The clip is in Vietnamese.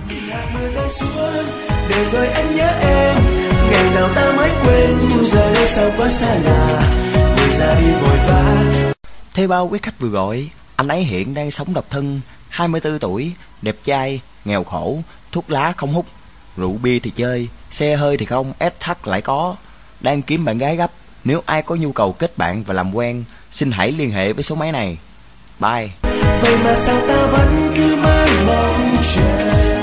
Mưa rơi xuống để rồi anh nhớ em, ngày nào ta mới quên nhưng giờ đây sao quá xa lạ, người ra đi vội vã. Theo bao quý khách vừa gọi, anh ấy hiện đang sống độc thân, 24 tuổi, đẹp trai, nghèo khổ, thuốc lá không hút, rượu bia thì chơi, xe hơi thì không, SH lại có, đang kiếm bạn gái gấp. Nếu ai có nhu cầu kết bạn và làm quen, xin hãy liên hệ với số máy này. Bye. Vậy mà sao ta vẫn cứ mãi mong chờ.